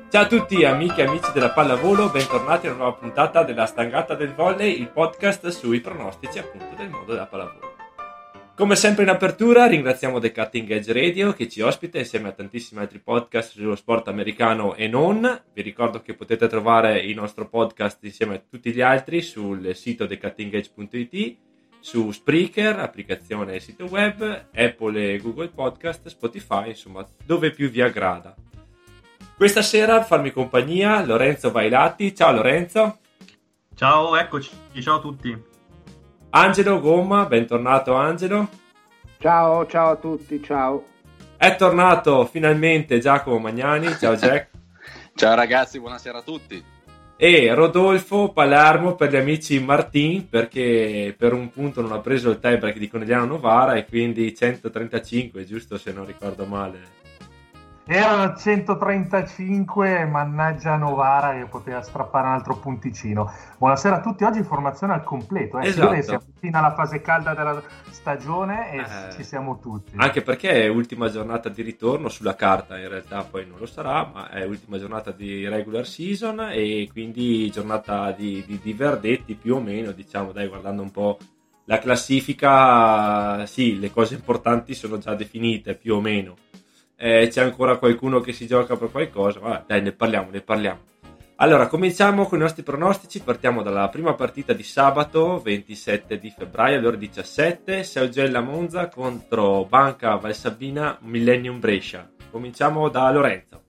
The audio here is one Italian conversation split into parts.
Ciao a tutti amiche e amici della pallavolo, bentornati a una nuova puntata della Stangata del Volley, il podcast sui pronostici appunto del mondo della pallavolo. Come sempre in apertura ringraziamo The Cutting Edge Radio che ci ospita insieme a tantissimi altri podcast sullo sport americano e non. Vi ricordo che potete trovare il nostro podcast insieme a tutti gli altri sul sito thecuttingedge.it, su Spreaker, applicazione e sito web, Apple e Google Podcast, Spotify, insomma dove più vi aggrada. Questa sera a farmi compagnia Lorenzo Vailati. Ciao Lorenzo. Ciao, eccoci, ciao a tutti. Angelo Gomma, bentornato Angelo. Ciao a tutti, ciao. È tornato finalmente Giacomo Magnani, ciao Jack. Ciao ragazzi, buonasera a tutti. E Rodolfo Palermo per gli amici Martin, perché per un punto non ha preso il tiebreak di Conegliano Novara e quindi 135, giusto se non ricordo male. Erano 135, mannaggia Novara che poteva strappare un altro punticino. Buonasera a tutti, oggi informazione al completo. Esatto. Siamo fino alla fase calda della stagione e ci siamo tutti. Anche perché è ultima giornata di ritorno sulla carta, in realtà poi non lo sarà, ma è ultima giornata di regular season e quindi giornata di verdetti più o meno, diciamo, dai, guardando un po' la classifica, sì, le cose importanti sono già definite più o meno. C'è ancora qualcuno che si gioca per qualcosa, vabbè, dai, ne parliamo. Allora, cominciamo con i nostri pronostici, partiamo dalla prima partita di sabato 27 di febbraio alle ore 17, Saugella Monza contro Banca Valsabina Millennium Brescia. Cominciamo da Lorenzo.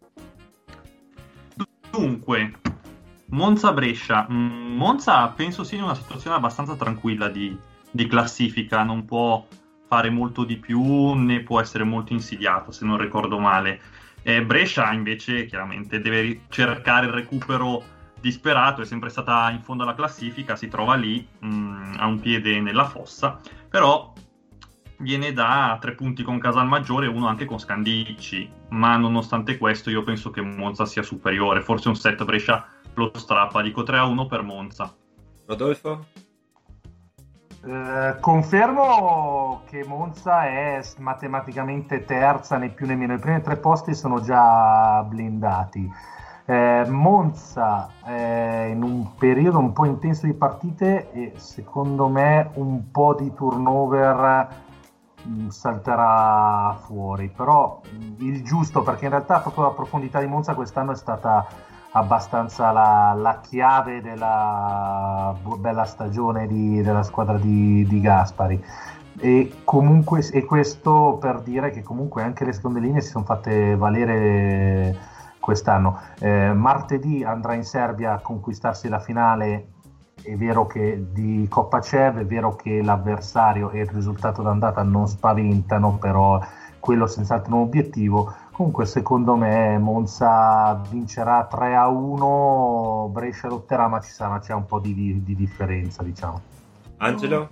Dunque, Monza-Brescia. Monza penso sia in una situazione abbastanza tranquilla di classifica, non può fare molto di più né può essere molto insidiato, se non ricordo male. Brescia invece chiaramente deve cercare il recupero disperato, è sempre stata in fondo alla classifica, si trova lì, ha un piede nella fossa, però viene da 3 punti con Casalmaggiore e uno anche con Scandicci, ma nonostante questo io penso che Monza sia superiore, forse un set Brescia lo strappa, dico 3-1 per Monza. Rodolfo? Confermo che Monza è matematicamente terza, né più né meno. I primi 3 posti sono già blindati. Monza è in un periodo un po' intenso di partite e secondo me un po' di turnover salterà fuori, però il giusto, perché in realtà proprio la profondità di Monza quest'anno è stata abbastanza la chiave della bella stagione della squadra di Gaspari, e comunque, e questo per dire che comunque anche le seconde linee si sono fatte valere quest'anno. Martedì andrà in Serbia a conquistarsi la finale, è vero che di Coppa CEV, è vero che l'avversario e il risultato d'andata non spaventano, però quello senz'altro è un obiettivo. Comunque secondo me Monza vincerà 3-1, Brescia lotterà, ma c'è un po' di differenza, diciamo. Angelo?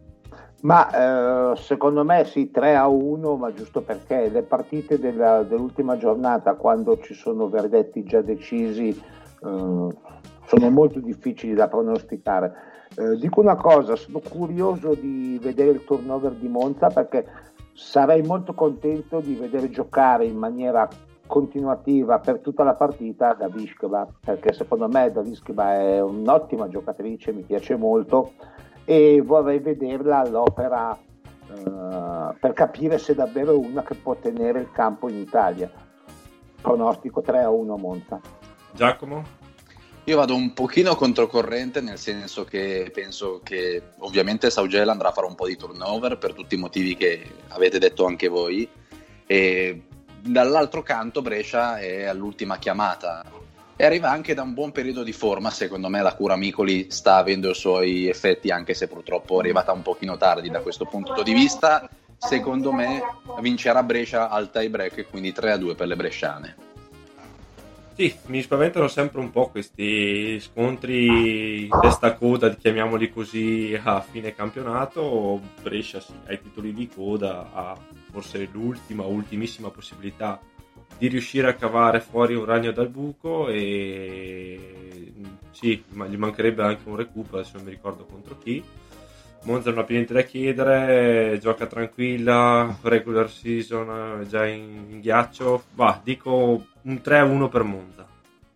Ma secondo me sì, 3-1, ma giusto perché le partite dell'ultima giornata, quando ci sono verdetti già decisi, sono molto difficili da pronosticare. Dico una cosa, sono curioso di vedere il turnover di Monza, perché sarei molto contento di vedere giocare in maniera continuativa per tutta la partita Daviskova, perché secondo me Daviskova è un'ottima giocatrice, mi piace molto e vorrei vederla all'opera per capire se davvero è una che può tenere il campo in Italia. Pronostico 3-1 Monza. Giacomo? Io vado un pochino controcorrente, nel senso che penso che ovviamente Saugella andrà a fare un po' di turnover per tutti i motivi che avete detto anche voi, e dall'altro canto Brescia è all'ultima chiamata e arriva anche da un buon periodo di forma. Secondo me la cura Micoli sta avendo i suoi effetti, anche se purtroppo è arrivata un pochino tardi da questo punto di vista. Secondo me vincerà Brescia al tie break, quindi 3-2 per le bresciane. Sì, mi spaventano sempre un po' questi scontri testa a coda, chiamiamoli così, a fine campionato. Brescia sì, ai titoli di coda ha forse ultimissima possibilità di riuscire a cavare fuori un ragno dal buco, e sì, ma gli mancherebbe anche un recupero, adesso non mi ricordo contro chi. Monza non ha più niente da chiedere, gioca tranquilla, regular season già in ghiaccio. Dico un 3-1 per Monza.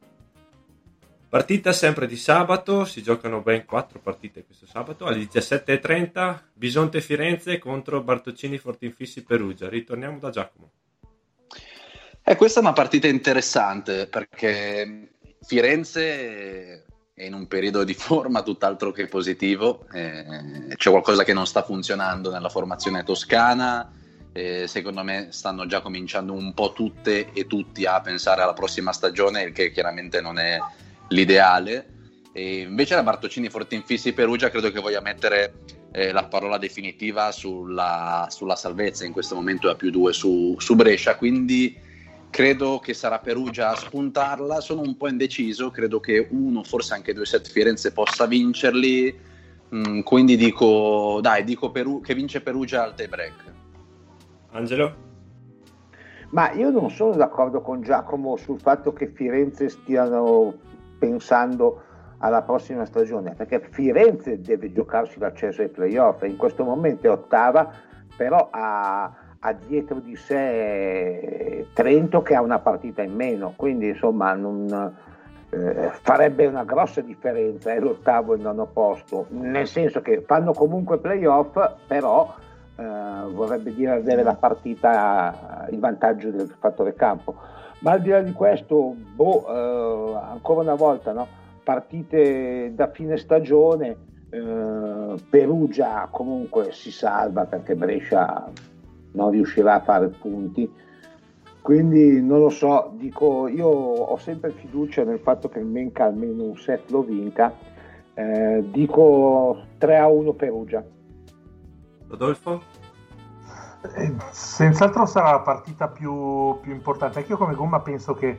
Partita sempre di sabato, si giocano ben 4 partite questo sabato, alle 17:30 Bisonte Firenze contro Bartocini Fortinfissi Perugia. Ritorniamo da Giacomo. Questa è una partita interessante perché Firenze è in un periodo di forma tutt'altro che positivo, c'è qualcosa che non sta funzionando nella formazione toscana, secondo me stanno già cominciando un po' tutte e tutti a pensare alla prossima stagione, il che chiaramente non è l'ideale. E invece la Bartocini Fortinfissi Perugia credo che voglia mettere la parola definitiva sulla salvezza, in questo momento è a +2 su Brescia, quindi credo che sarà Perugia a spuntarla. Sono un po' indeciso, credo che uno, forse anche 2 set Firenze possa vincerli, quindi dico che vince Perugia al tie break. Angelo? Ma io non sono d'accordo con Giacomo sul fatto che Firenze stiano pensando alla prossima stagione, perché Firenze deve giocarsi l'accesso ai playoff, in questo momento è ottava, però ha dietro di sé Trento che ha una partita in meno, quindi insomma farebbe una grossa differenza l'ottavo e il nono posto, nel senso che fanno comunque playoff, però vorrebbe dire avere la partita, il vantaggio del fattore campo. Ma al di là di questo, ancora una volta, no? Partite da fine stagione, Perugia comunque si salva perché Brescia non riuscirà a fare punti, quindi non lo so, dico, io ho sempre fiducia nel fatto che il Menca almeno un set lo vinca, dico 3-1 Perugia. Rodolfo? Senz'altro sarà la partita più importante. Anche io come Gomma penso che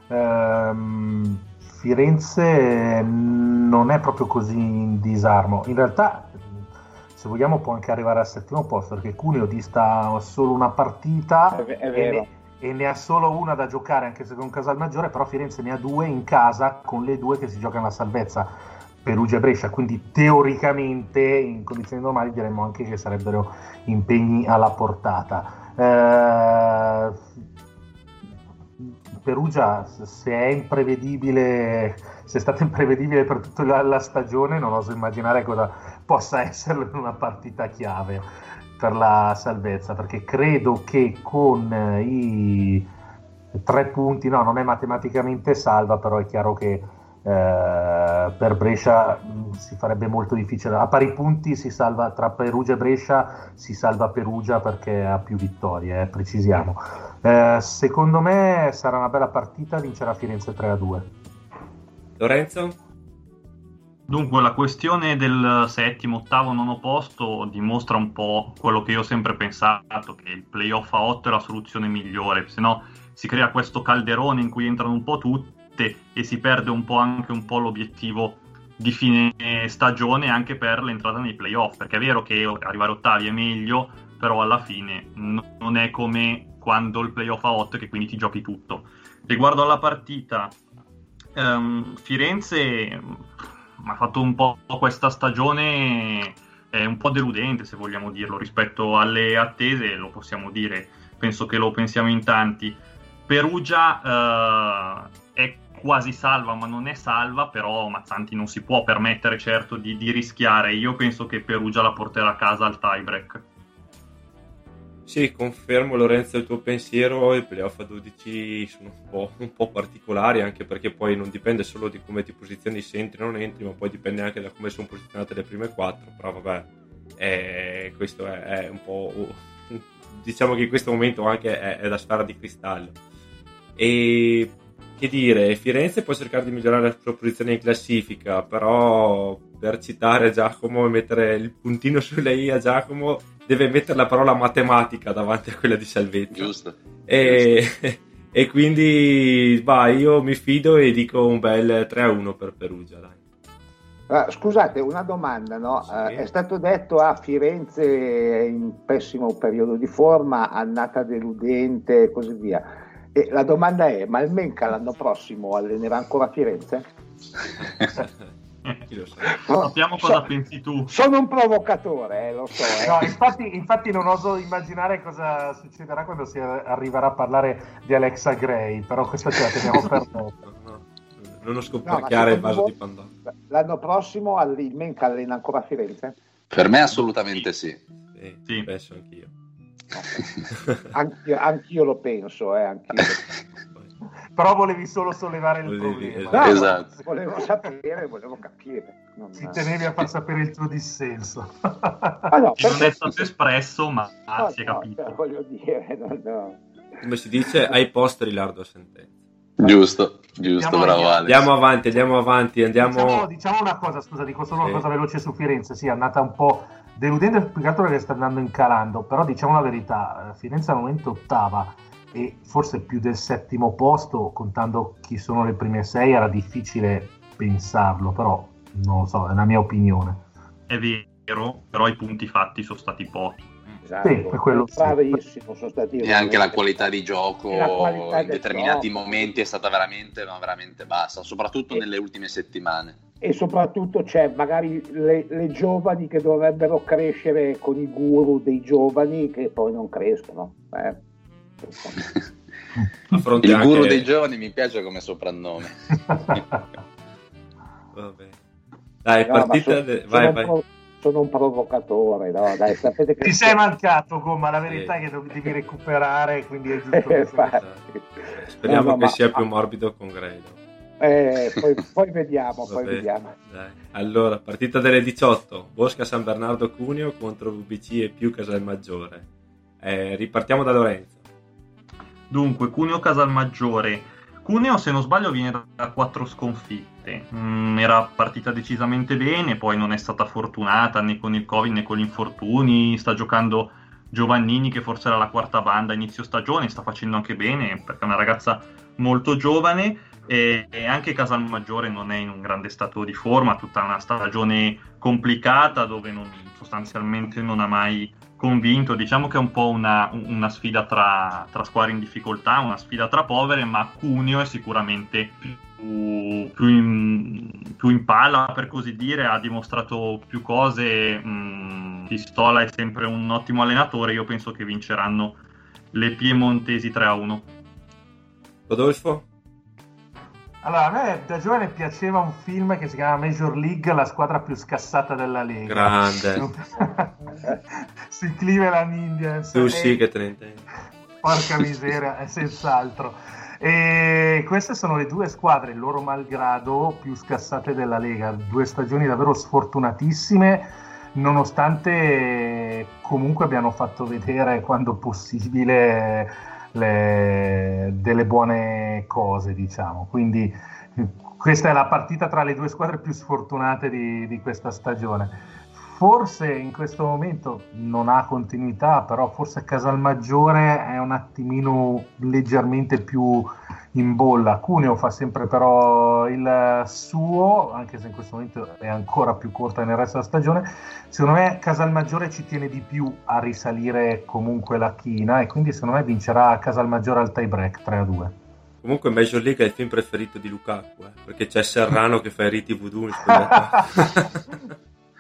Firenze non è proprio così in disarmo. In realtà, se vogliamo, può anche arrivare al 7° posto, perché Cuneo dista solo una partita è vero. E ne ha solo una da giocare, anche se con Casalmaggiore, però Firenze ne ha 2 in casa, con le 2 che si giocano la salvezza, Perugia e Brescia, quindi teoricamente in condizioni normali diremmo anche che sarebbero impegni alla portata. Perugia, se è stata imprevedibile per tutta la stagione, non oso immaginare cosa possa essere una partita chiave per la salvezza, perché credo che con i 3 punti, no, non è matematicamente salva, però è chiaro che per Brescia si farebbe molto difficile. A pari punti si salva tra Perugia e Brescia, si salva Perugia perché ha più vittorie, precisiamo. Secondo me sarà una bella partita, vincerà Firenze 3-2. Lorenzo? Dunque, la questione del 7º, 8º, 9° posto dimostra un po' quello che io ho sempre pensato, che il playoff a 8 è la soluzione migliore, se no si crea questo calderone in cui entrano un po' tutte e si perde un po' anche l'obiettivo di fine stagione anche per l'entrata nei playoff, perché è vero che arrivare ottavi è meglio, però alla fine non è come quando il playoff a 8 che quindi ti giochi tutto. Riguardo alla partita, Firenze ha fatto un po' questa stagione è un po' deludente, se vogliamo dirlo, rispetto alle attese, lo possiamo dire, penso che lo pensiamo in tanti. Perugia è quasi salva, ma non è salva, però Mazzanti non si può permettere certo di rischiare. Io penso che Perugia la porterà a casa al tie break. Sì, confermo Lorenzo il tuo pensiero, i playoff a 12 sono un po' particolari, anche perché poi non dipende solo di come ti posizioni, se entri o non entri, ma poi dipende anche da come sono posizionate le prime 4, però vabbè, questo è un po', diciamo che in questo momento anche è la sfera di cristallo. E che dire, Firenze può cercare di migliorare la sua posizione in classifica, però per citare Giacomo e mettere il puntino sulle i a Giacomo, deve mettere la parola matematica davanti a quella di salvezza. Giusto. E quindi io mi fido e dico un bel 3-1 per Perugia, dai. Scusate, una domanda, no? Sì. È stato detto a Firenze è in pessimo periodo di forma, annata deludente e così via. E la domanda è, ma il Menca l'anno prossimo allenerà ancora Firenze? Chi lo sa? Sappiamo cosa pensi tu. Sono un provocatore, lo so. No, infatti non oso immaginare cosa succederà quando si arriverà a parlare di Alexa Gray, però questa ce la teniamo per dopo. non scoperchiare il vaso di Pandora. L'anno prossimo il Menca allena ancora a Firenze? Per me assolutamente sì. Sì. Penso anch'io. Anch'io lo penso, anch'io. Però volevi solo sollevare il problema. No, esatto. Volevo sapere, volevo capire. Ci tenevi a far sapere il tuo dissenso. No, non è stato espresso, ma si è capito. Voglio dire, no. Come si dice, ai posteri l'ardo sentenza. Giusto, bravo Ale. Andiamo avanti. Diciamo una cosa, scusa, dico solo una cosa veloce su Firenze. Sì, è andata un po' deludente, più che altro perché sta andando incalando, però diciamo la verità, Firenze al momento ottava e forse più del 7° posto, contando chi sono le prime 6, era difficile pensarlo, però non lo so, è la mia opinione. È vero, però i punti fatti sono stati pochi. Esatto, sì, è quello bravissimo, sono stati e anche la qualità di gioco in determinati momenti è stata veramente bassa, soprattutto nelle ultime settimane. E soprattutto c'è magari le giovani che dovrebbero crescere con i guru dei giovani che poi non crescono. Il guru dei giovani mi piace come soprannome. Vabbè. Dai, partita. Vai. Sono un provocatore, no? Dai, sapete che ti sei mancato, Gomma, la verità è che devi recuperare, quindi è giusto speriamo che sia più morbido con Gredo. Poi vediamo. Dai. Allora, partita delle 18, Bosca San Bernardo Cuneo contro VBC e più Casalmaggiore. Ripartiamo da Lorenzo. Dunque, Cuneo Casalmaggiore. Cuneo, se non sbaglio, viene da 4 sconfitte. Era partita decisamente bene, poi non è stata fortunata né con il Covid né con gli infortuni. Sta giocando Giovannini, che forse era la quarta banda a inizio stagione, sta facendo anche bene perché è una ragazza molto giovane. E anche Casalmaggiore non è in un grande stato di forma, tutta una stagione complicata dove sostanzialmente non ha mai convinto. Diciamo che è un po' una sfida tra squadre in difficoltà, una sfida tra povere, ma Cuneo è sicuramente più in palla, per così dire, ha dimostrato più cose. Pistola è sempre un ottimo allenatore, io penso che vinceranno le piemontesi 3-1. Rodolfo? Allora, a me da giovane piaceva un film che si chiama Major League, la squadra più scassata della Lega. Grande. Sui Cleveland Indians. Tu sì che te ne intendi. Porca miseria, è senz'altro. E queste sono le due squadre, loro malgrado, più scassate della Lega. 2 stagioni davvero sfortunatissime, nonostante comunque abbiano fatto vedere quando possibile delle buone cose, diciamo. Quindi questa è la partita tra le 2 squadre più sfortunate di questa stagione. Forse in questo momento non ha continuità, però forse Casalmaggiore è un attimino leggermente più in bolla. Cuneo fa sempre però il suo, anche se in questo momento è ancora più corta nel resto della stagione. Secondo me Casalmaggiore ci tiene di più a risalire comunque la china e quindi secondo me vincerà Casalmaggiore al tie break 3-2. Comunque Major League è il film preferito di Lukaku, perché c'è Serrano che fa i riti voodoo in spogliatoio.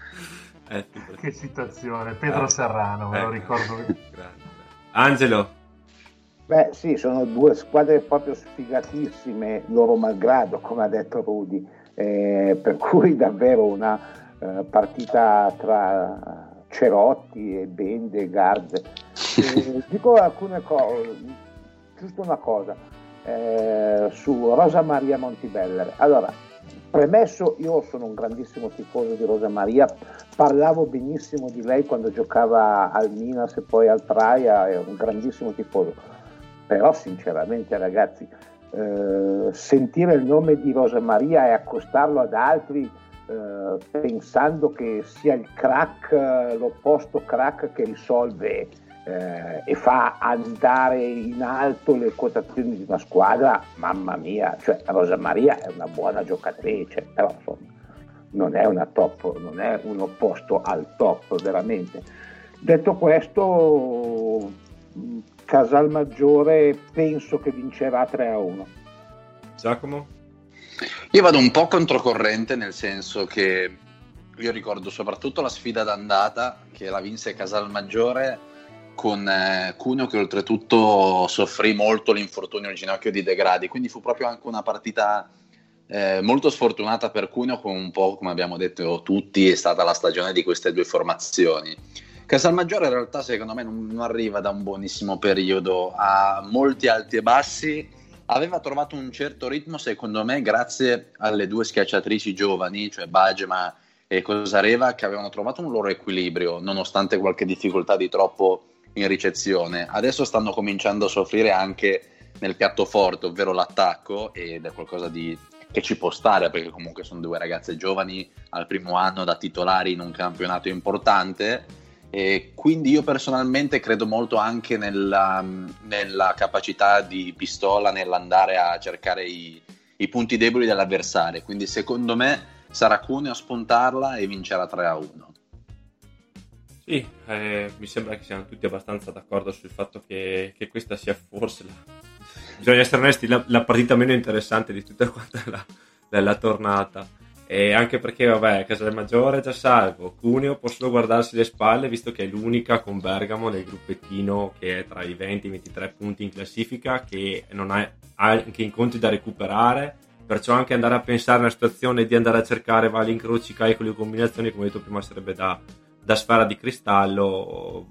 Che citazione, Pedro Serrano, me lo ricordo. Grande. Angelo? Beh sì, sono 2 squadre proprio sfigatissime, loro malgrado, come ha detto Rudy, per cui davvero una partita tra Cerotti e Bende, Garde. Dico alcune cose, giusto una cosa, su Rosa Maria Montibeller. Allora, premesso, io sono un grandissimo tifoso di Rosa Maria, parlavo benissimo di lei quando giocava al Minas e poi al Praia, è un grandissimo tifoso, però sinceramente ragazzi, sentire il nome di Rosa Maria e accostarlo ad altri pensando che sia il crack, l'opposto crack che risolve e fa andare in alto le quotazioni di una squadra, mamma mia, cioè Rosa Maria è una buona giocatrice, però insomma non è una top, non è un opposto al top veramente. Detto questo, Casalmaggiore penso che vincerà 3-1. Giacomo? Io vado un po' controcorrente, nel senso che io ricordo soprattutto la sfida d'andata che la vinse Casalmaggiore con Cuneo, che oltretutto soffrì molto l'infortunio al ginocchio di De Gradi, quindi fu proprio anche una partita molto sfortunata per Cuneo, con un po' come abbiamo detto tutti, è stata la stagione di queste due formazioni. Casalmaggiore in realtà secondo me non arriva da un buonissimo periodo, ha molti alti e bassi, aveva trovato un certo ritmo secondo me grazie alle due schiacciatrici giovani, cioè Bagema e Cosareva, che avevano trovato un loro equilibrio nonostante qualche difficoltà di troppo in ricezione. Adesso stanno cominciando a soffrire anche nel piatto forte, ovvero l'attacco, ed è qualcosa che ci può stare, perché comunque sono due ragazze giovani al primo anno da titolari in un campionato importante, e quindi io personalmente credo molto anche nella capacità di Pistola nell'andare a cercare i punti deboli dell'avversario, quindi secondo me sarà Cuneo a spuntarla e vincerà 3-1. Sì, mi sembra che siamo tutti abbastanza d'accordo sul fatto che questa sia forse bisogna essere onesti, la partita meno interessante di tutta quanta la tornata, e anche perché vabbè, Casalmaggiore è già salvo, Cuneo può solo guardarsi le spalle visto che è l'unica con Bergamo nel gruppettino che è tra i 20 e i 23 punti in classifica, che non ha anche incontri da recuperare, perciò anche andare a pensare a una situazione di andare a cercare vari incroci, calcoli o combinazioni, come detto prima, sarebbe da sfera di cristallo.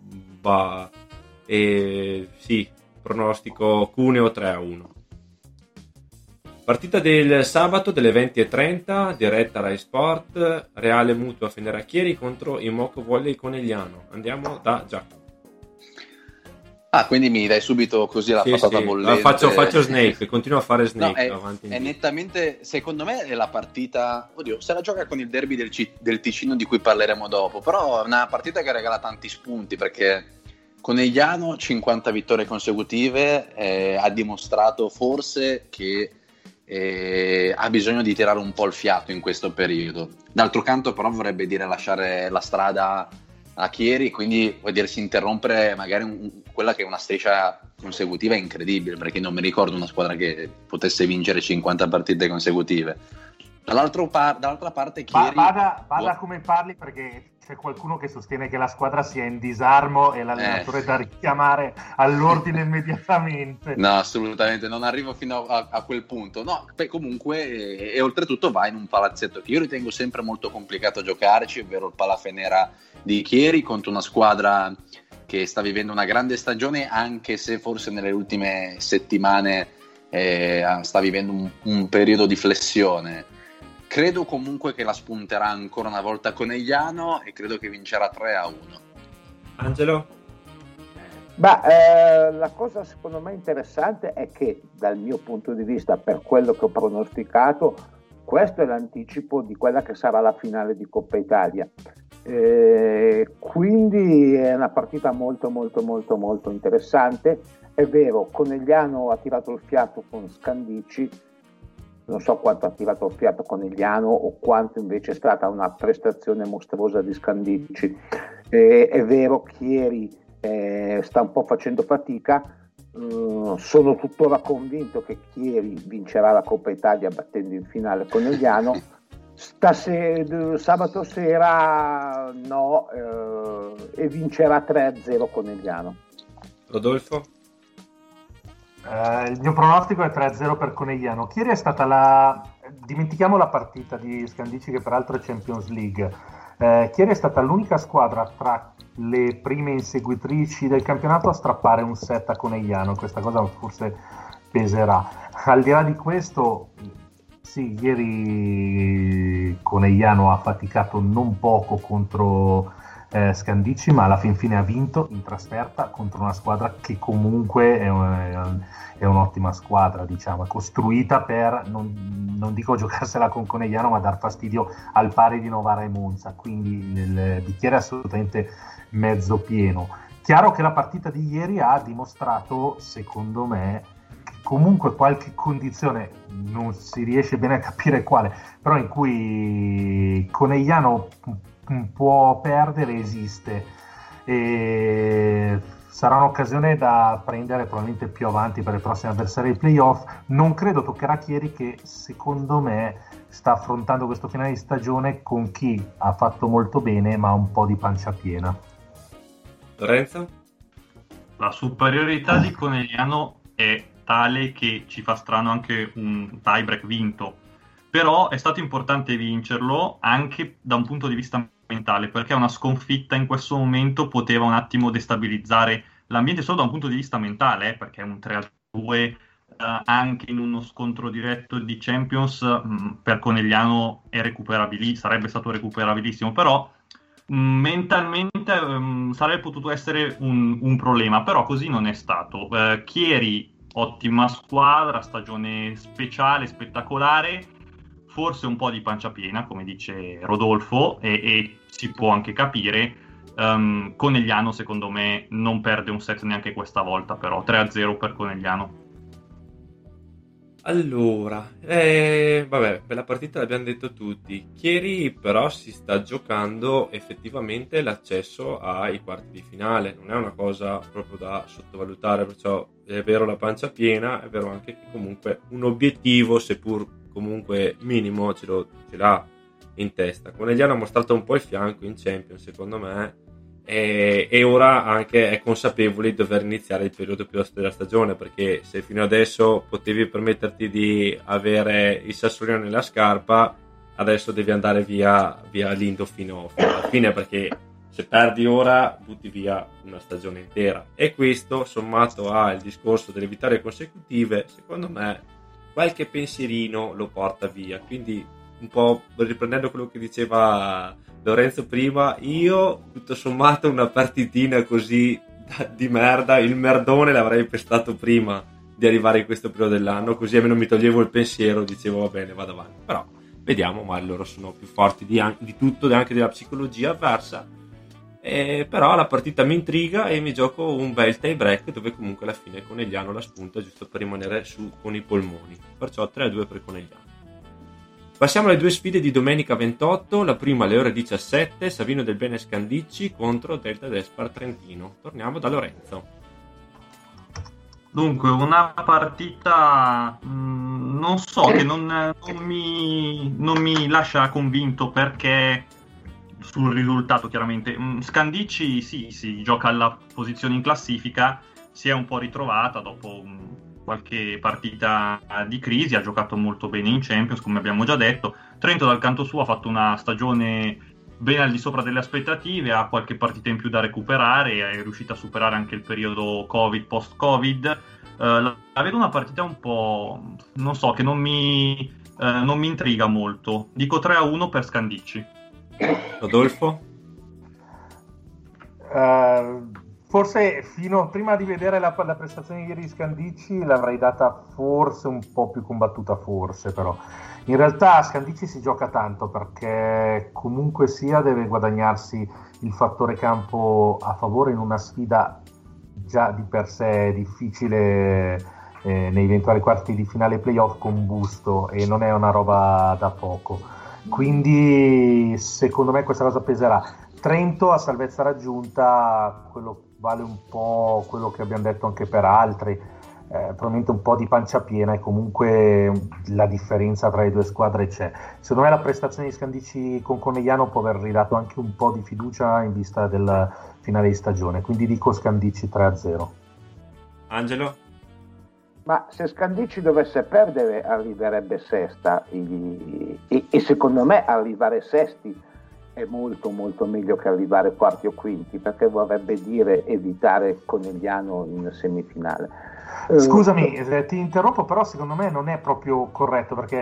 Sì, pronostico Cuneo 3-1. Partita del sabato delle 20:30, diretta Rai Sport, Reale Mutua Feneracchieri contro il Moco Volley Conegliano. Andiamo da Giacomo. Quindi mi dai subito così la patata bollente. Faccio Snake, continuo a fare Snake. No, è nettamente, secondo me è la partita, se la gioca con il derby del Ticino di cui parleremo dopo, però è una partita che regala tanti spunti, perché Conegliano 50 vittorie consecutive, ha dimostrato forse che ha bisogno di tirare un po' il fiato in questo periodo. D'altro canto però vorrebbe dire lasciare la strada a Chieri, quindi vuol dire si interrompere magari quella che è una striscia consecutiva incredibile, perché non mi ricordo una squadra che potesse vincere 50 partite consecutive. Dall'altra parte Chieri vada come parli, perché c'è qualcuno che sostiene che la squadra sia in disarmo e l'allenatore da richiamare all'ordine immediatamente. No, assolutamente, non arrivo fino a quel punto. No, comunque, e oltretutto va in un palazzetto che io ritengo sempre molto complicato giocarci, ovvero il Palafenera di Chieri, contro una squadra che sta vivendo una grande stagione, anche se forse nelle ultime settimane sta vivendo un periodo di flessione. Credo comunque che la spunterà ancora una volta Conegliano e credo che vincerà 3-1. Angelo? La cosa secondo me interessante è che dal mio punto di vista, per quello che ho pronosticato, questo è l'anticipo di quella che sarà la finale di Coppa Italia. Quindi è una partita molto molto molto molto interessante. È vero, Conegliano ha tirato il fiato con Scandicci, non so quanto ha tirato il fiato Conegliano o quanto invece è stata una prestazione mostruosa di Scandicci. È vero, Chieri sta un po' facendo fatica. Sono tuttora convinto che Chieri vincerà la Coppa Italia battendo in finale Conegliano. Sabato sera no, e vincerà 3-0 Conegliano. Rodolfo? Il mio pronostico è 3-0 per Conegliano. Chieri è stata dimentichiamo la partita di Scandicci, che peraltro è Champions League. Chieri è stata l'unica squadra tra le prime inseguitrici del campionato a strappare un set a Conegliano. Questa cosa forse peserà. Al di là di questo, sì, ieri Conegliano ha faticato non poco contro Scandicci, ma alla fin fine ha vinto in trasferta contro una squadra che comunque è un'ottima squadra, diciamo, è costruita per, non dico giocarsela con Conegliano, ma dar fastidio al pari di Novara e Monza, quindi il bicchiere è assolutamente mezzo pieno. Chiaro che la partita di ieri ha dimostrato, secondo me, che comunque qualche condizione, non si riesce bene a capire quale, però in cui Conegliano può perdere, esiste, e sarà un'occasione da prendere probabilmente più avanti per i prossimi avversari dei playoff. Non credo toccherà Chieri, che secondo me sta affrontando questo finale di stagione con chi ha fatto molto bene ma un po' di pancia piena. Lorenzo? La superiorità di Conegliano è tale che ci fa strano anche un tie break vinto, però è stato importante vincerlo anche da un punto di vista mentale, perché una sconfitta in questo momento poteva un attimo destabilizzare l'ambiente solo da un punto di vista mentale, perché un 3-2 anche in uno scontro diretto di Champions per Conegliano sarebbe stato recuperabilissimo, però mentalmente sarebbe potuto essere un problema, però così non è stato. Chieri, ottima squadra, stagione speciale, spettacolare, forse un po' di pancia piena, come dice Rodolfo, e si può anche capire. Conegliano secondo me non perde un set neanche questa volta, però 3-0 per Conegliano. Allora, vabbè, per la partita l'abbiamo detto tutti. Chieri però si sta giocando effettivamente l'accesso ai quarti di finale, non è una cosa proprio da sottovalutare, perciò è vero la pancia piena, è vero anche che comunque un obiettivo, seppur comunque minimo, ce l'ha in testa. Conegliano ha mostrato un po' il fianco in Champions, secondo me, e ora anche è consapevole di dover iniziare il periodo più austro della stagione, perché se fino adesso potevi permetterti di avere il sassolino nella scarpa, adesso devi andare via Lindo fino alla fine, perché se perdi ora butti via una stagione intera. E questo, sommato al discorso delle vittorie consecutive, secondo me qualche pensierino lo porta via. Quindi, un po' riprendendo quello che diceva Lorenzo prima, io tutto sommato una partitina così di merda, il merdone l'avrei pestato prima di arrivare in questo periodo dell'anno, così almeno mi toglievo il pensiero, dicevo va bene, vado avanti. Però vediamo, ma loro sono più forti di tutto, anche della psicologia avversa. Però la partita mi intriga e mi gioco un bel tie break, dove comunque alla fine Conegliano la spunta giusto per rimanere su con i polmoni, perciò 3-2 per Conegliano. Passiamo alle due sfide di domenica 28, la prima alle ore 17, Savino del Bene Scandicci contro Delta Despar Trentino. Torniamo da Lorenzo. Dunque, una partita non so, che non mi lascia convinto, perché sul risultato chiaramente Scandicci sì, si gioca alla posizione in classifica, si è un po' ritrovata dopo qualche partita di crisi, ha giocato molto bene in Champions, come abbiamo già detto. Trento dal canto suo ha fatto una stagione ben al di sopra delle aspettative, ha qualche partita in più da recuperare, è riuscita a superare anche il periodo Covid, post-Covid. La vedo una partita un po', non so, che non mi intriga molto. Dico 3-1 per Scandicci. Rodolfo? Forse prima di vedere la prestazione di ieri di Scandicci l'avrei data forse un po' più combattuta, forse, però in realtà Scandicci si gioca tanto, perché comunque sia deve guadagnarsi il fattore campo a favore in una sfida già di per sé difficile nei eventuali quarti di finale playoff con Busto, e non è una roba da poco, quindi secondo me questa cosa peserà. Trento a salvezza raggiunta, quello vale un po' quello che abbiamo detto anche per altri, probabilmente un po' di pancia piena, e comunque la differenza tra le due squadre c'è. Secondo me la prestazione di Scandicci con Conegliano può aver ridato anche un po' di fiducia in vista del finale di stagione, quindi dico Scandicci 3-0. Angelo? Ma se Scandicci dovesse perdere arriverebbe sesta, e secondo me arrivare sesti è molto molto meglio che arrivare quarti o quinti, perché vorrebbe dire evitare Conegliano in semifinale. Scusami, ti interrompo, però secondo me non è proprio corretto, perché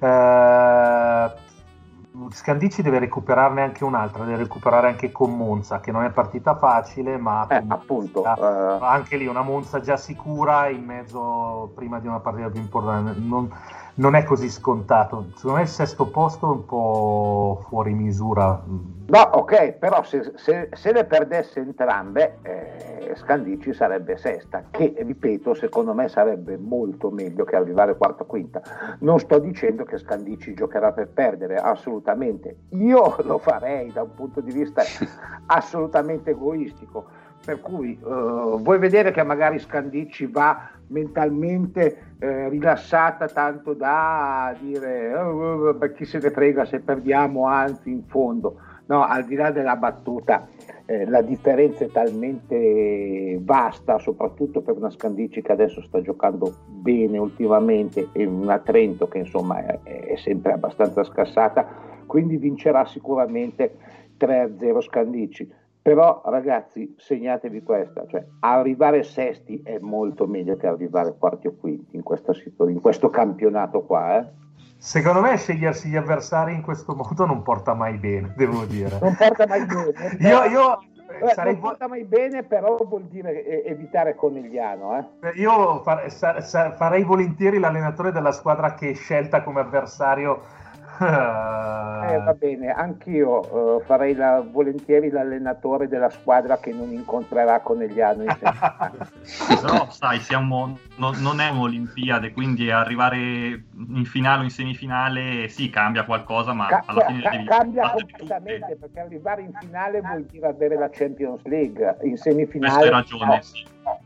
Scandicci deve recuperarne anche un'altra, deve recuperare anche con Monza, che non è partita facile, ma appunto anche lì una Monza già sicura in mezzo prima di una partita più importante, non è così scontato. Secondo me il sesto posto è un po' fuori misura. No, ok, però se le perdesse entrambe, Scandicci sarebbe sesta, che ripeto, secondo me sarebbe molto meglio che arrivare quarta o quinta. Non sto dicendo che Scandicci giocherà per perdere, assolutamente. Io lo farei da un punto di vista assolutamente egoistico, per cui vuoi vedere che magari Scandicci va mentalmente rilassata tanto da dire chi se ne frega se perdiamo, anzi in fondo No, al di là della battuta, la differenza è talmente vasta, soprattutto per una Scandicci che adesso sta giocando bene ultimamente e una Trento che insomma è sempre abbastanza scassata, quindi vincerà sicuramente 3-0 Scandicci. Però ragazzi, segnatevi questa, cioè arrivare sesti è molto meglio che arrivare quarti o quinti in questo campionato qua. Secondo me scegliersi gli avversari in questo modo non porta mai bene, devo dire. Non porta mai bene. Non porta mai bene, però vuol dire evitare Conegliano. Io farei volentieri l'allenatore della squadra che è scelta come avversario. Va bene, anch'io farei volentieri l'allenatore della squadra che non incontrerà Conegliano in Però sai, non è un'Olimpiade, quindi arrivare in finale o in semifinale sì, cambia qualcosa, ma alla fine cambia completamente, perché arrivare in finale vuol dire avere la Champions League, in semifinale questa è ragione, sì.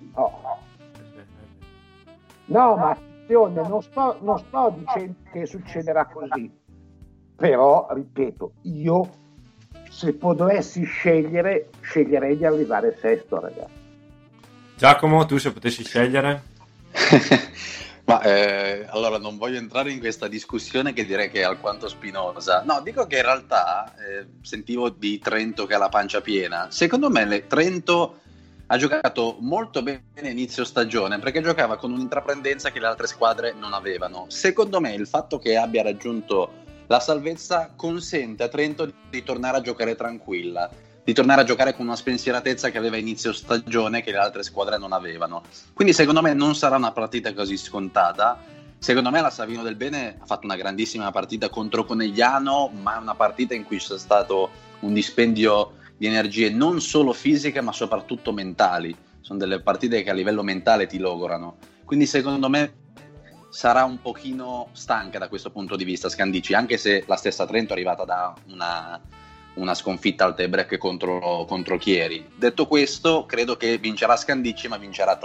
No, ma attenzione, non sto dicendo che succederà così. Però, ripeto, io se dovessi sceglierei di arrivare sesto, ragazzi. Giacomo, tu se potessi scegliere? Ma allora non voglio entrare in questa discussione che direi che è alquanto spinosa. No, dico che in realtà sentivo di Trento che ha la pancia piena. Secondo me Trento ha giocato molto bene inizio stagione perché giocava con un'intraprendenza che le altre squadre non avevano. Secondo me il fatto che abbia raggiunto la salvezza consente a Trento di tornare a giocare tranquilla, di tornare a giocare con una spensieratezza che aveva inizio stagione che le altre squadre non avevano. Quindi secondo me non sarà una partita così scontata. Secondo me la Savino del Bene ha fatto una grandissima partita contro Conegliano, ma è una partita in cui c'è stato un dispendio di energie non solo fisiche ma soprattutto mentali. Sono delle partite che a livello mentale ti logorano. Quindi secondo me sarà un pochino stanca da questo punto di vista Scandicci, anche se la stessa Trento è arrivata da una sconfitta al tie-break contro Chieri. Detto questo, credo che vincerà Scandicci, ma vincerà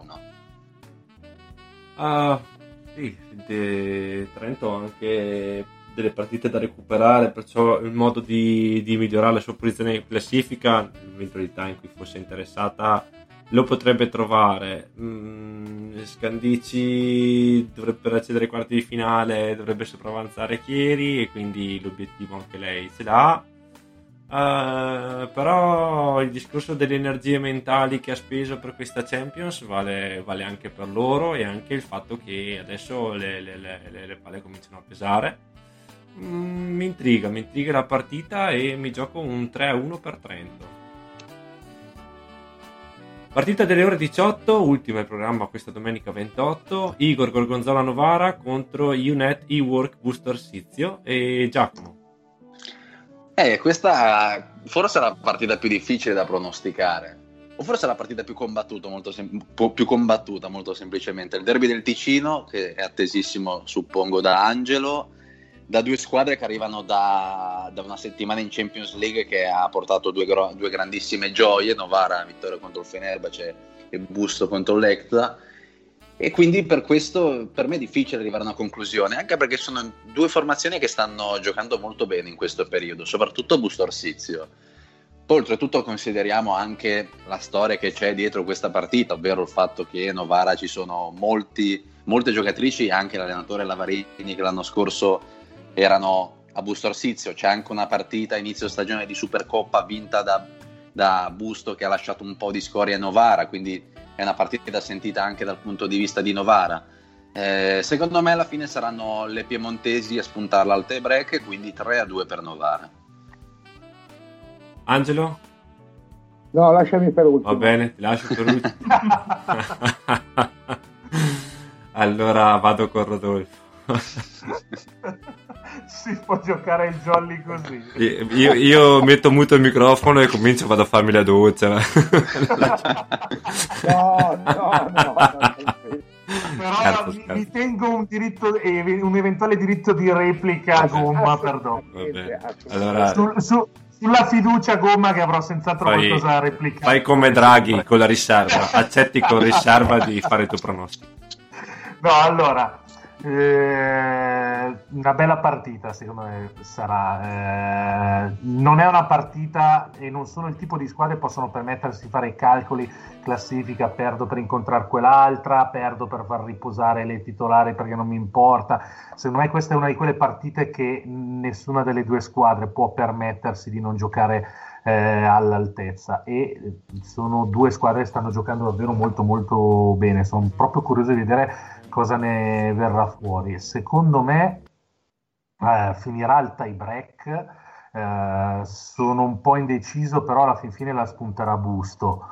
3-1. Sì, Trento ha anche delle partite da recuperare, perciò il modo di migliorare la sua posizione in classifica, l'eventualità in cui fosse interessata, lo potrebbe trovare. Scandicci dovrebbe accedere ai quarti di finale, dovrebbe sopravanzare Chieri e quindi l'obiettivo anche lei ce l'ha. Però il discorso delle energie mentali che ha speso per questa Champions vale anche per loro, e anche il fatto che adesso le palle cominciano a pesare. Mi intriga la partita e mi gioco un 3-1 per Trento. Partita delle ore 18, ultima del programma questa domenica 28, Igor Gorgonzola Novara contro UNET eWork Booster Sizio e Giacomo. Questa forse è la partita più difficile da pronosticare, o forse è la partita più combattuta molto semplicemente. Il derby del Ticino, che è attesissimo suppongo da Angelo, da due squadre che arrivano da una settimana in Champions League che ha portato due grandissime gioie, Novara vittoria contro il Fenerbahce e Busto contro l'Ekta, e quindi per questo per me è difficile arrivare a una conclusione, anche perché sono due formazioni che stanno giocando molto bene in questo periodo, soprattutto Busto Arsizio. Poi oltretutto consideriamo anche la storia che c'è dietro questa partita, ovvero il fatto che a Novara ci sono molte giocatrici e anche l'allenatore Lavarini che l'anno scorso erano a Busto Arsizio. C'è anche una partita inizio stagione di Supercoppa vinta da Busto che ha lasciato un po' di scoria a Novara, quindi è una partita sentita anche dal punto di vista di Novara. Secondo me alla fine saranno le piemontesi a spuntarla al tie break, quindi 3-2 per Novara. Angelo? No, lasciami per ultimo. Va bene, ti lascio per ultimo. Allora vado con Rodolfo. Si può giocare il jolly così. Io metto muto il microfono e vado a farmi la doccia. No. Però mi tengo un eventuale diritto di replica a Gomma, perdono. Allora, sulla fiducia Gomma che avrò senz'altro qualcosa da replicare. Fai come Draghi con la riserva, accetti con riserva di fare il tuo pronostico. No, allora una bella partita, secondo me sarà. Non è una partita e non sono il tipo di squadre che possono permettersi di fare i calcoli, classifica, perdo per incontrare quell'altra, perdo per far riposare le titolari perché non mi importa. Secondo me questa è una di quelle partite che nessuna delle due squadre può permettersi di non giocare all'altezza, e sono due squadre che stanno giocando davvero molto molto bene. Sono proprio curioso di vedere cosa ne verrà fuori. Secondo me finirà il tie break. Sono un po' indeciso, però alla fine la spunterà Busto.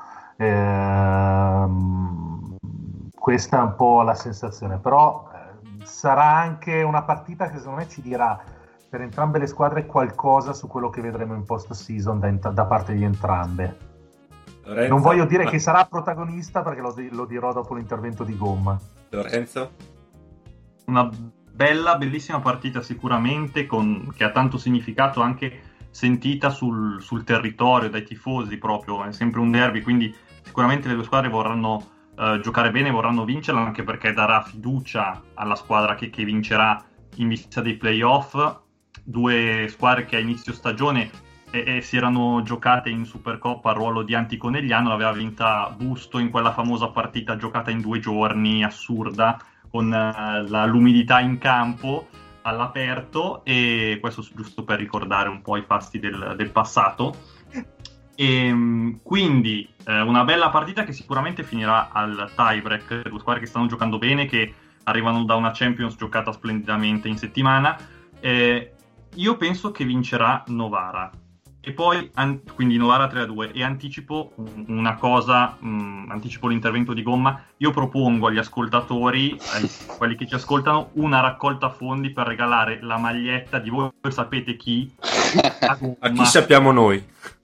Questa è un po' la sensazione, però sarà anche una partita che secondo me ci dirà per entrambe le squadre qualcosa su quello che vedremo in post season da parte di entrambe. Lorenzo, non voglio dire che sarà protagonista, perché lo dirò dopo l'intervento di Gomma. Lorenzo? Una bellissima partita sicuramente, che ha tanto significato, anche sentita sul territorio dai tifosi proprio. È sempre un derby, quindi sicuramente le due squadre vorranno giocare bene, vorranno vincerla, anche perché darà fiducia alla squadra che vincerà in vista dei playoff. Due squadre che a inizio stagione si erano giocate in Supercoppa a ruolo di anticonegliano. L'aveva vinta Busto in quella famosa partita giocata in 2 giorni, assurda, con l'umidità in campo all'aperto, e questo giusto per ricordare un po' i fasti del passato. E quindi una bella partita che sicuramente finirà al tie break. Due squadre che stanno giocando bene, che arrivano da una Champions giocata splendidamente in settimana. Io penso che vincerà Novara, e poi quindi Novara 3-2, e anticipo una cosa, anticipo l'intervento di Gomma. Io propongo agli ascoltatori, quelli che ci ascoltano, una raccolta fondi per regalare la maglietta di voi sapete chi a chi sappiamo noi.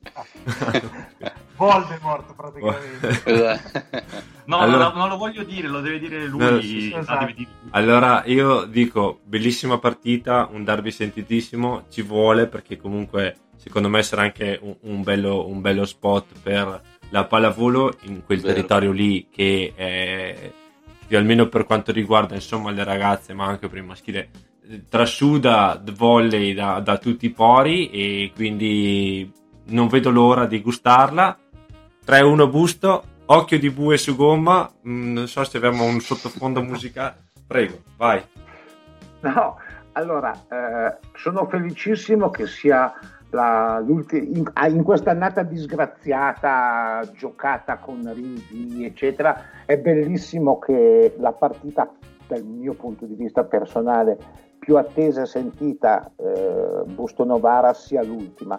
Voldemort praticamente. No, allora, non lo voglio dire, lo deve dire lui. Esatto. Allora io dico, bellissima partita, un derby sentitissimo, ci vuole, perché comunque secondo me sarà anche un bello spot per la pallavolo in quel territorio lì, che almeno per quanto riguarda insomma le ragazze, ma anche per il maschile, trasuda volley da tutti i pori, e quindi non vedo l'ora di gustarla. 3-1 Busto, occhio di bue su Gomma. Non so se abbiamo un sottofondo musicale. Prego, vai. No, allora sono felicissimo che sia in questa annata disgraziata, giocata con rinvii eccetera. È bellissimo che la partita, dal mio punto di vista personale, più attesa e sentita, Busto Novara, sia l'ultima.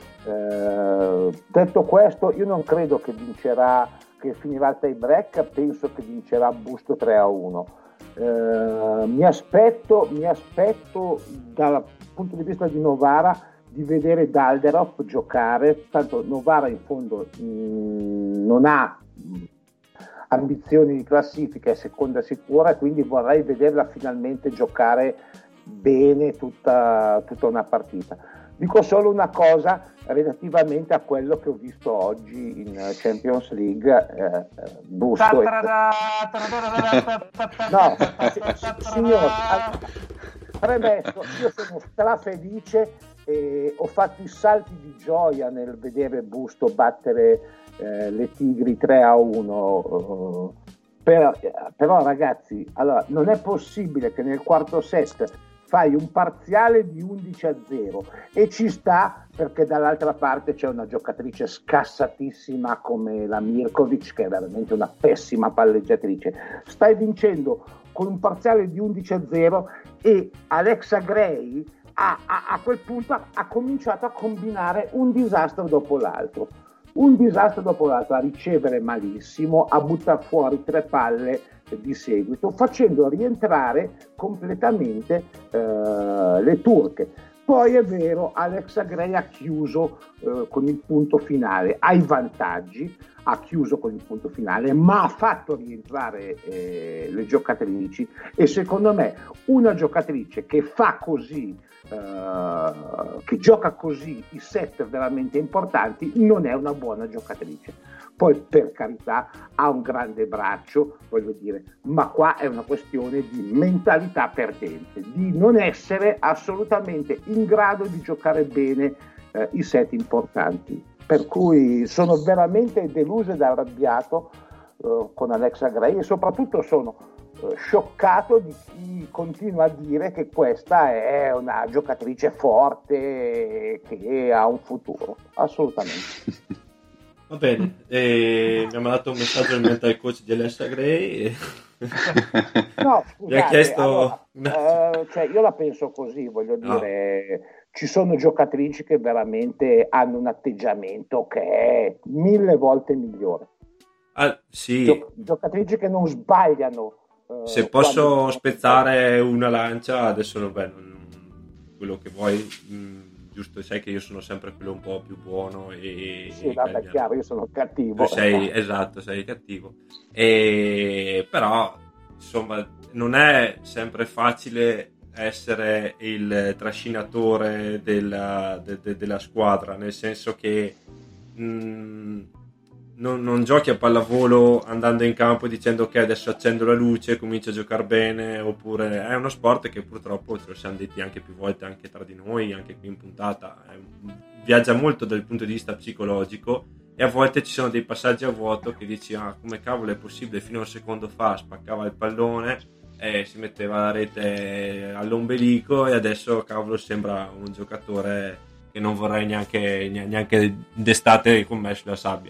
Detto questo, io non credo che finirà il tie break, penso che vincerà Busto 3-1. Mi aspetto dal punto di vista di Novara di vedere Dalderov giocare, tanto Novara in fondo non ha ambizioni di classifica, è seconda sicura, quindi vorrei vederla finalmente giocare bene tutta una partita. Dico solo una cosa relativamente a quello che ho visto oggi in Champions League. Busto no, signor, premesso, io sono strafelice e ho fatto i salti di gioia nel vedere Busto battere le Tigri 3-1. Però ragazzi, allora, non è possibile che nel quarto set fai un parziale di 11-0, e ci sta, perché dall'altra parte c'è una giocatrice scassatissima come la Mirkovic, che è veramente una pessima palleggiatrice. Stai vincendo con un parziale di 11-0 e Alexa Gray a quel punto ha cominciato a combinare un disastro dopo l'altro, a ricevere malissimo, a buttare fuori 3 palle di seguito, facendo rientrare completamente le turche. Poi è vero, Alexa Gray ha chiuso con il punto finale, ha i vantaggi, ha chiuso con il punto finale, ma ha fatto rientrare le giocatrici, e secondo me una giocatrice che fa così, che gioca così i set veramente importanti, non è una buona giocatrice. Poi, per carità, ha un grande braccio, voglio dire, ma qua è una questione di mentalità perdente, di non essere assolutamente in grado di giocare bene i set importanti. Per cui sono veramente deluso ed arrabbiato con Alexa Gray, e soprattutto sono scioccato di chi continua a dire che questa è una giocatrice forte che ha un futuro. Assolutamente. Va bene, mi ha mandato un messaggio il mental coach di Alexa Gray. No, scusate, mi ha chiesto... cioè io la penso così, voglio dire, ci sono giocatrici che veramente hanno un atteggiamento che è 1000 volte migliore. Sì. Giocatrici che non sbagliano. Se posso spezzare una lancia, adesso quello che vuoi... giusto, sai che io sono sempre quello un po' più buono e sì, vabbè, chiaro, io sono cattivo. Sei cattivo. Però insomma non è sempre facile essere il trascinatore della squadra, nel senso che non giochi a pallavolo andando in campo dicendo che adesso accendo la luce, comincio a giocare bene, oppure è uno sport che purtroppo, ce lo siamo detti anche più volte anche tra di noi, anche qui in puntata, viaggia molto dal punto di vista psicologico, e a volte ci sono dei passaggi a vuoto che dici come cavolo è possibile, fino a un secondo fa spaccava il pallone e si metteva la rete all'ombelico, e adesso cavolo sembra un giocatore che non vorrei neanche d'estate con me sulla sabbia.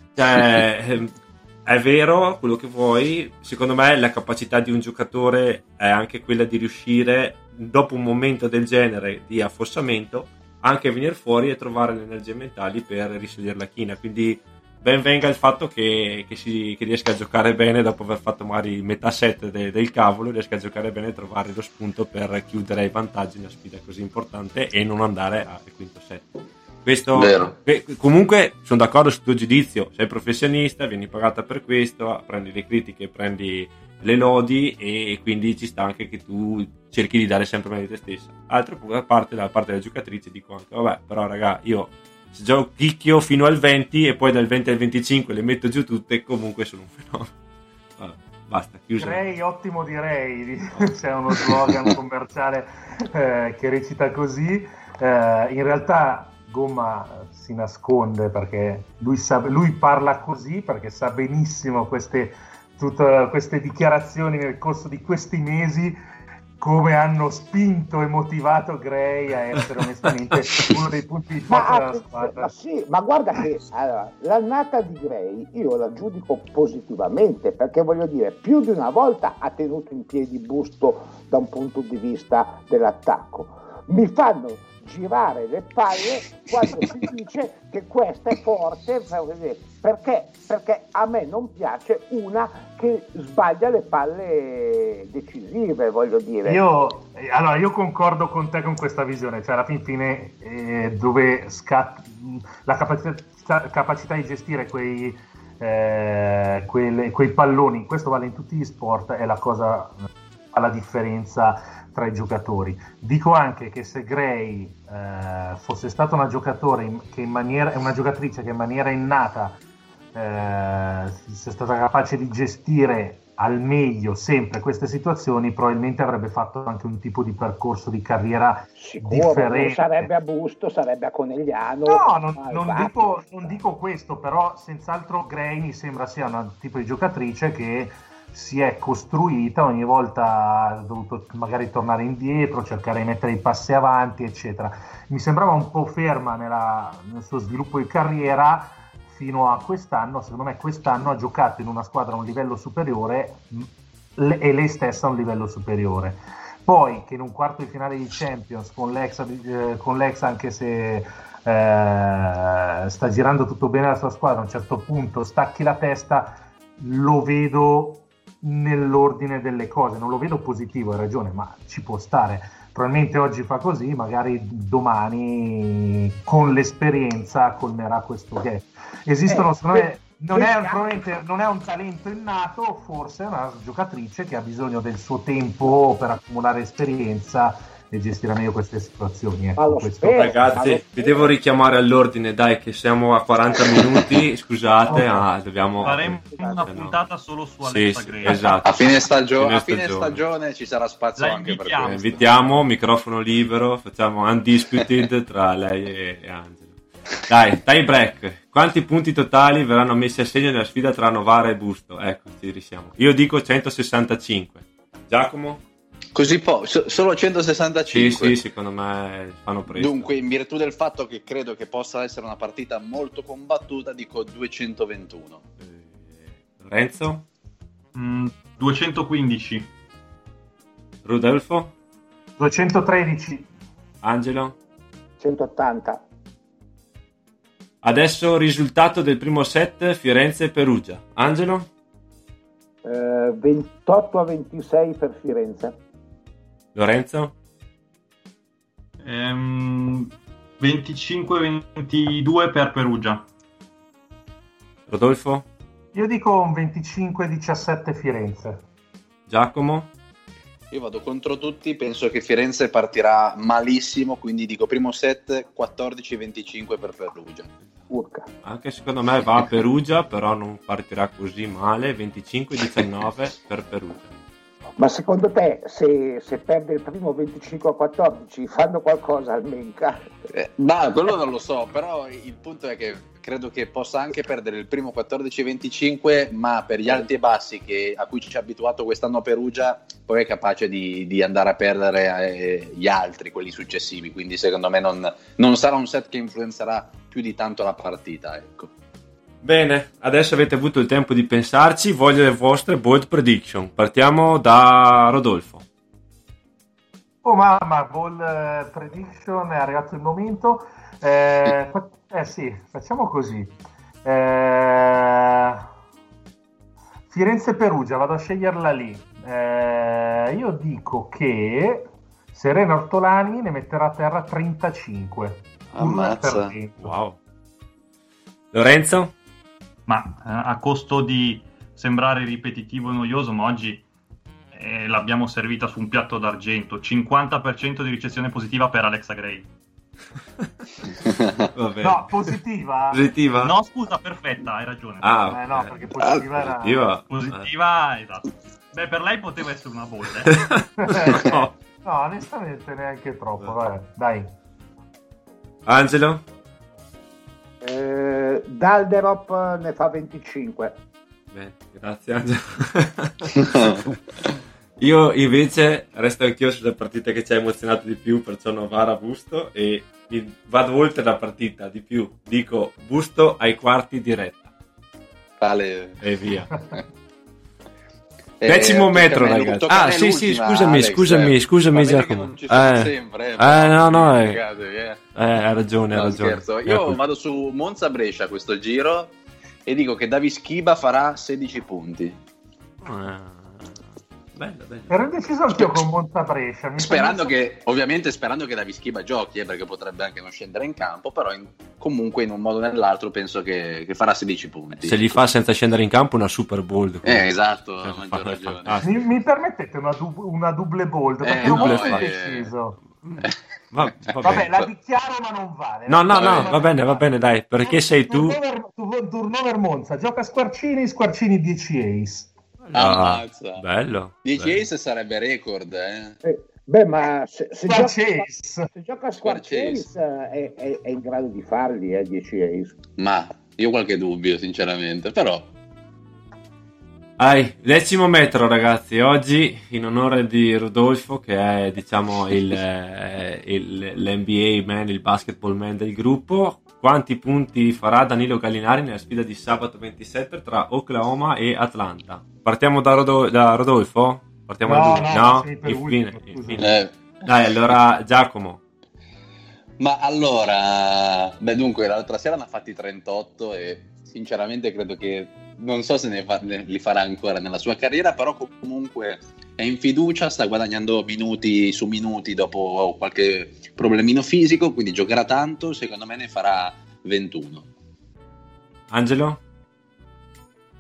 Cioè, è vero quello che vuoi, secondo me la capacità di un giocatore è anche quella di riuscire dopo un momento del genere di affossamento anche a venire fuori e trovare le energie mentali per risalire la china, quindi ben venga il fatto che riesca a giocare bene dopo aver fatto magari metà set del cavolo, riesca a giocare bene e trovare lo spunto per chiudere i vantaggi in una sfida così importante e non andare al quinto set. Questo, comunque sono d'accordo sul tuo giudizio, sei professionista, vieni pagata per questo, prendi le critiche, prendi le lodi, e quindi ci sta anche che tu cerchi di dare sempre meglio di te stessa. Altra parte, dalla parte della giocatrice, dico anche vabbè, però raga, io se gioco chicchio fino al 20 e poi dal 20 al 25 le metto giù tutte, comunque sono un fenomeno. Vabbè, basta, chiuso. Direi, ottimo direi, c'è uno slogan commerciale che recita così. In realtà Gomma si nasconde perché lui parla così perché sa benissimo tutte queste dichiarazioni nel corso di questi mesi come hanno spinto e motivato Gray a essere onestamente uno dei punti di forza della squadra. Sì, ma guarda che l'annata di Gray io la giudico positivamente, perché voglio dire, più di una volta ha tenuto in piedi Busto da un punto di vista dell'attacco. Mi fanno girare le palle quando si dice che questa è forte, perché a me non piace una che sbaglia le palle decisive, voglio dire. Io concordo con te con questa visione, cioè alla fine dove la capacità di gestire quei palloni, questo vale in tutti gli sport, è la cosa, fa la differenza tra i giocatori. Dico anche che se Gray fosse stata una giocatrice che in maniera innata sia stata capace di gestire al meglio sempre queste situazioni, probabilmente avrebbe fatto anche un tipo di percorso di carriera differente. Non sarebbe a Busto, sarebbe a Conegliano. No, non dico questo, però senz'altro Gray mi sembra sia un tipo di giocatrice che si è costruita, ogni volta ha dovuto magari tornare indietro, cercare di mettere i passi avanti, eccetera. Mi sembrava un po' ferma nel suo sviluppo di carriera fino a quest'anno. Secondo me quest'anno ha giocato in una squadra a un livello superiore e lei stessa a un livello superiore. Poi che in un quarto di finale di Champions con l'ex anche se sta girando tutto bene la sua squadra, a un certo punto stacchi la testa, lo vedo nell'ordine delle cose, non lo vedo positivo, hai ragione, ma ci può stare. Probabilmente oggi fa così, magari domani con l'esperienza colmerà questo gap. Esistono secondo me probabilmente non è un talento innato, forse è una giocatrice che ha bisogno del suo tempo per accumulare esperienza e gestire meglio queste situazioni. Ecco, ragazzi, vi devo richiamare all'ordine, dai, che siamo a 40 minuti. Scusate, dobbiamo. Faremo una puntata solo su Alexa Gray. Esatto. A fine stagione ci sarà spazio anche per questo. Invitiamo, microfono libero, facciamo undisputed tra lei e Angelo. Dai, tie break. Quanti punti totali verranno messi a segno nella sfida tra Novara e Busto? Ecco, ci risiamo. Io dico 165. Giacomo? Così solo 165? Sì, secondo me fanno presto. Dunque, in virtù del fatto che credo che possa essere una partita molto combattuta, dico 221. Lorenzo? 215. Rodolfo? 213. Angelo? 180. Adesso risultato del primo set Firenze-Perugia. Angelo? 28-26 per Firenze. Lorenzo? 25-22 per Perugia. Rodolfo? Io dico un 25-17 Firenze. Giacomo? Io vado contro tutti, penso che Firenze partirà malissimo, quindi dico primo set 14-25 per Perugia. Urca. Anche secondo me va a Perugia, però non partirà così male. 25-19 per Perugia. Ma secondo te se perde il primo 25-14 fanno qualcosa al Menca? No, quello non lo so, però il punto è che credo che possa anche perdere il primo 14-25, ma per gli alti e bassi a cui ci ha abituato quest'anno a Perugia, poi è capace di andare a perdere gli altri, quelli successivi, quindi secondo me non sarà un set che influenzerà più di tanto la partita, ecco. Bene, adesso avete avuto il tempo di pensarci, voglio le vostre bold prediction. Partiamo da Rodolfo. Oh mamma, bold prediction, è arrivato il momento. Sì, facciamo così. Firenze-Perugia, vado a sceglierla lì. Io dico che Serena Ortolani ne metterà a terra 35. Ammazza. Wow. Lorenzo? Ma a costo di sembrare ripetitivo e noioso, ma oggi l'abbiamo servita su un piatto d'argento. 50% di ricezione positiva per Alexa Gray. No, positiva? Positiva? No, scusa, perfetta, hai ragione. No, perché positiva era... Positiva, esatto. Beh, per lei poteva essere una bolla. No, onestamente neanche troppo, vabbè, dai. Angelo? Dalderop ne fa 25. Beh, grazie Angelo. Io invece resto anch'io sulla partita che ci ha emozionato di più, perciò Novara Busto, e vado oltre la partita di più, dico Busto ai quarti diretta. Vale. E via. Decimo metro, ragazzi. Sì, scusami Giacomo. No, hai ragione. Scherzo. Io vado su Monza Brescia questo giro e dico che Davis Schiba farà 16 punti. Bello. Ero deciso anch'io con Monza Brescia. Sperando che Davis Schiba giochi, perché potrebbe anche non scendere in campo, però comunque in un modo o nell'altro penso che farà 16 punti. Se li fa senza scendere in campo una super bold. Esatto, ha maggior ragione. Mi permettete una double bold? Perché non sono deciso. Vabbè, la dichiaro ma non vale. No, va bene, dai, perché sei tu. Turnover Monza, gioca Squarcini 10 ace. Ammazza. Bello. 10 ace sarebbe record, Beh, ma se gioca Squarcese è in grado di farli 10 ace. Ma io ho qualche dubbio, sinceramente, però. Decimo metro, ragazzi. Oggi in onore di Rodolfo, che è diciamo l'NBA man, il basketball man del gruppo. Quanti punti farà Danilo Gallinari nella sfida di sabato 27 tra Oklahoma e Atlanta? Partiamo da Rodolfo? Partiamo da lui? Infine. Dai, allora Giacomo. Ma allora, dunque l'altra sera ne ha fatti 38 e sinceramente credo che non so se li farà ancora nella sua carriera, però comunque è in fiducia, sta guadagnando minuti su minuti dopo qualche problemino fisico, quindi giocherà tanto, secondo me ne farà 21. Angelo?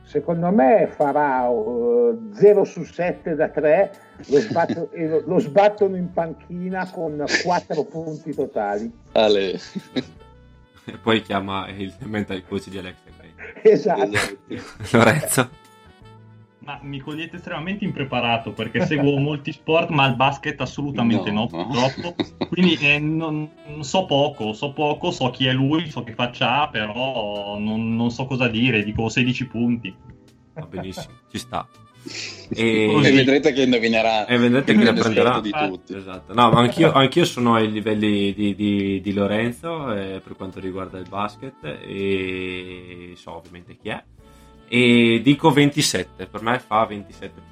secondo me farà 0 su 7 da 3, lo sbattono in panchina con 4 punti totali. Ale. E poi chiama il mental coach di Alexa Gray. Esatto. Lorenzo? Ma mi cogliete estremamente impreparato perché seguo molti sport, ma il basket assolutamente no, purtroppo. Quindi non so poco, so chi è lui, so che faccia ha, però non so cosa dire, dico 16 punti. Va benissimo, ci sta. E vedrete che indovinerà. E vedrete che ne prenderà di tutti. Esatto. No, ma anch'io sono ai livelli di Lorenzo per quanto riguarda il basket e so ovviamente chi è. E dico 27, per me fa 27 punti.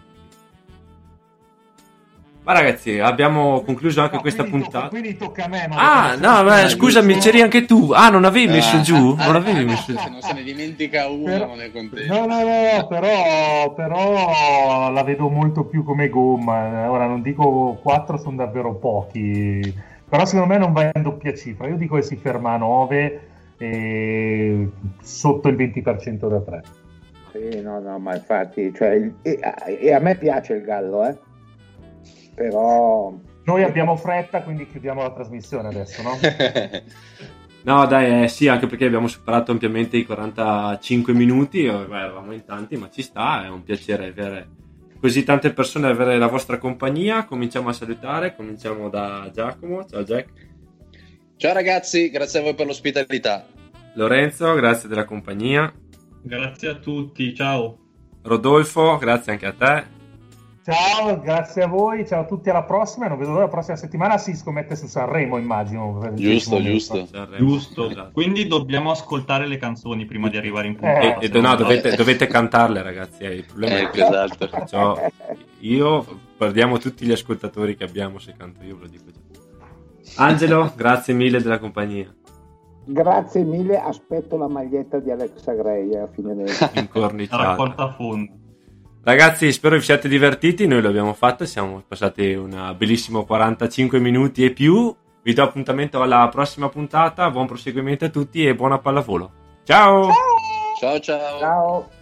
Ma ragazzi, abbiamo concluso anche questa puntata. Quindi tocca a me. Scusami, c'eri anche tu. Non avevi messo giù? Non avevi messo giù. Se non se ne dimentica uno, non è contento. No, però la vedo molto più come gomma. Ora non dico 4, sono davvero pochi. Però secondo me non va in doppia cifra. Io dico che si ferma a 9 e sotto il 20% da 3. Sì, no, ma infatti, cioè, e a me piace il Gallo, però noi abbiamo fretta, quindi chiudiamo la trasmissione adesso, no? No, dai, sì, anche perché abbiamo superato ampiamente i 45 minuti, eravamo in tanti, ma ci sta, è un piacere avere così tante persone, avere la vostra compagnia. Cominciamo a salutare, cominciamo da Giacomo. Ciao Jack. Ciao ragazzi, grazie a voi per l'ospitalità. Lorenzo, grazie della compagnia. Grazie a tutti, ciao. Rodolfo, grazie anche a te. Ciao, grazie a voi, ciao a tutti, alla prossima. Non vedo l'ora, la prossima settimana si scommette su Sanremo, immagino. Giusto. Esatto. Quindi dobbiamo ascoltare le canzoni prima di arrivare in puntata. Dovete cantarle, ragazzi. Il problema è che esatto. Perciò io perdiamo tutti gli ascoltatori che abbiamo se canto io, ve lo dico già. Angelo, grazie mille della compagnia. Grazie mille, aspetto la maglietta di Alexa Gray a fine mese. Incorniciata. Portafondo. Ragazzi, spero vi siate divertiti, noi lo abbiamo fatto, siamo passati una bellissima 45 minuti e più. Vi do appuntamento alla prossima puntata, buon proseguimento a tutti e buona pallavolo. Ciao! Ciao. Ciao!